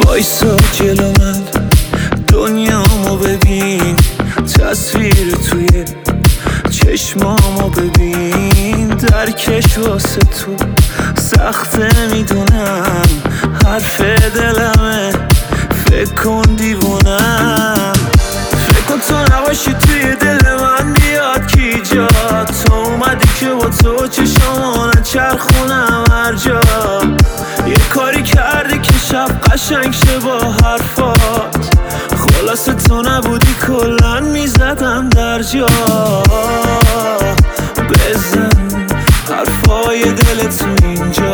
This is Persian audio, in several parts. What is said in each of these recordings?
وایسا جلو من، دنیامو ببین، تصویر توی چشمامو ببین. درکش واسه تو سخته میدونم، حرف دلمه، فکر کن دیوونم. فکر کن تو نباشی توی دل من بیاد کی جا. تو اومدی که با تو چشامو نچرخونم هر جا. یه کاری کردی که شب قشنگ شه با حرفات. خلاصه تو نبودی کلن میزدم در جا. بزن حرفای دلت تو اینجا.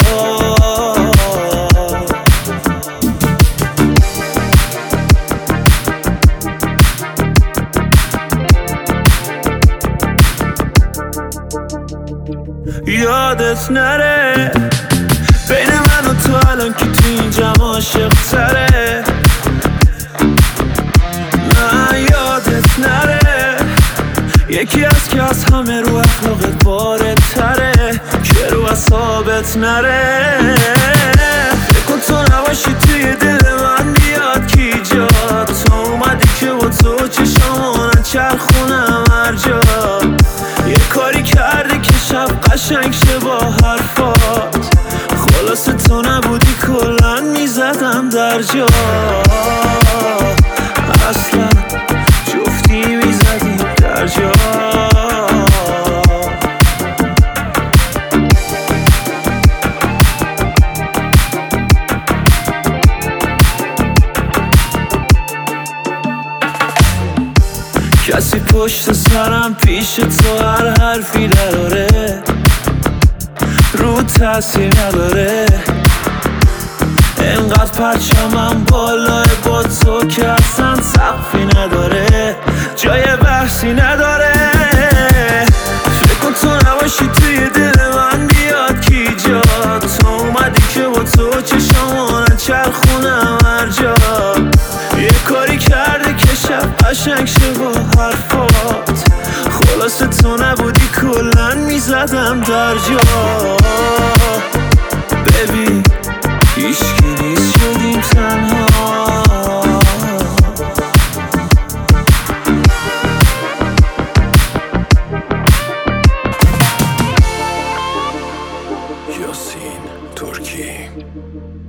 یادت نره بین من و تو الان که تو این جمع عاشق تره. نه یادت نره یکی از که از همه رو اخلاقت باره تره، که رو اصابت نره. فکر کن تو نباشی توی دل من بیاد کی جا. تو اومدی که با تو چشامو نچرخونم هر جا. یه کاری کردی که شب قشنگ شه با حرفات. خلاصه تو نبودی کلن میزدم در جا. اصلا جفتی میزدیم در جا. کسی پشت سرم پیش تو هر حرفی نداره، رو تاثیر نداره. انقدر پرچمم بالای با تو که اصلا سقفی نداره، جای بحثی نداره. فکر کن تو نباشی توی دل من بیاد کی جا. تو اومدی که با تو چشامو نچرخونم هر جا. یه کاری کردی که شب قشنگ شه با حرفات. خلاصه تو نبودی کلن میزدم در جا. ببین هیچکی نیست شدیم تنها. یاسین ترکی.